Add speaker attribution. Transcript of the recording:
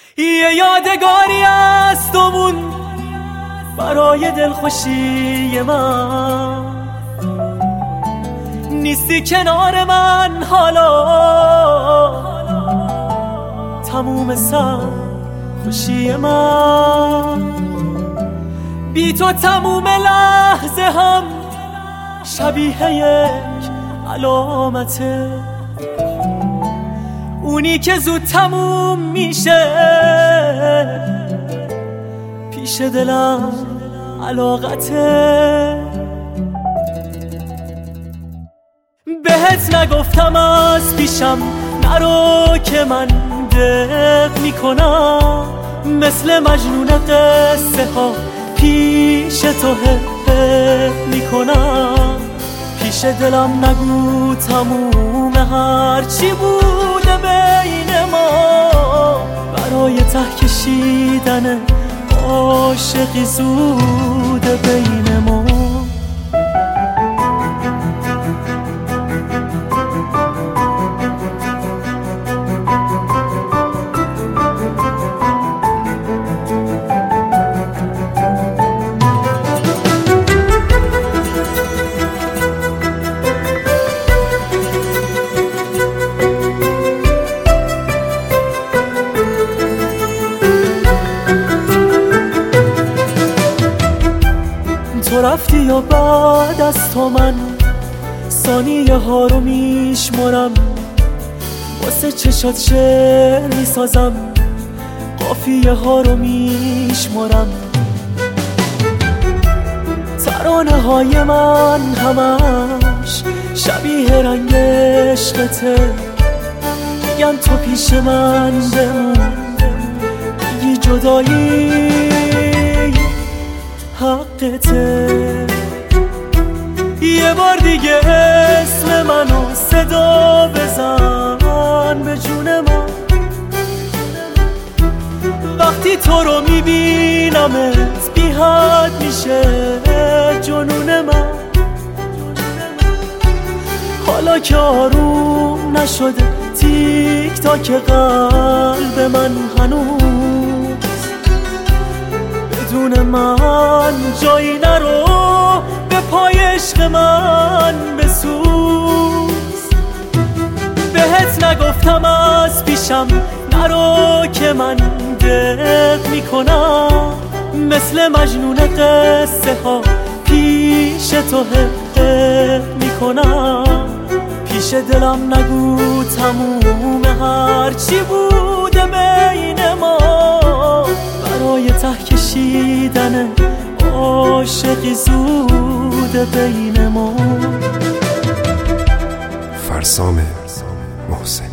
Speaker 1: یه یادگاری است دومون برای دلخوشی من، نیستی کنار من حالا، تموم سر خوشی من. بی تو تموم لحظه هم شبیه یک علامته، اونی که زود تموم میشه پیش دلم علاقته. بهت نگفتم از پیشم نرو که من دق میکنم، مثل مجنون قصه ها پیش تو حق میکنم. پیش دلم نگو تموم هرچی بوده بین ما، برای ته کشیدن عاشقی زوده بین ما. تو رفتی یا بعد از تو من ثانیه ها رو میشمرم، واسه چشات شعر میسازم، قافیه ها رو میشمرم. ترانه های من همش شبیه رنگ عشقته، میگن تو پیش من بمون، میگی جدایی حقته. یه بار دیگه اسم منو صدا بزن به جون من، وقتی تو رو میبینمت بی حد میشه جنون من. حالا که آروم نشده تیک تاک قلب من هنوز، بدون من جایی نرو، به پای عشق من بسوز. بهت نگفتم از پیشم نرو که من دق میکنم، مثل مجنون قصه ها پیش تو حق میکنم. پیش دلم نگو تموم هرچی بوده بین ما، برای ته کشیدن عاشقی زوده بین ما.
Speaker 2: فرسام محسن.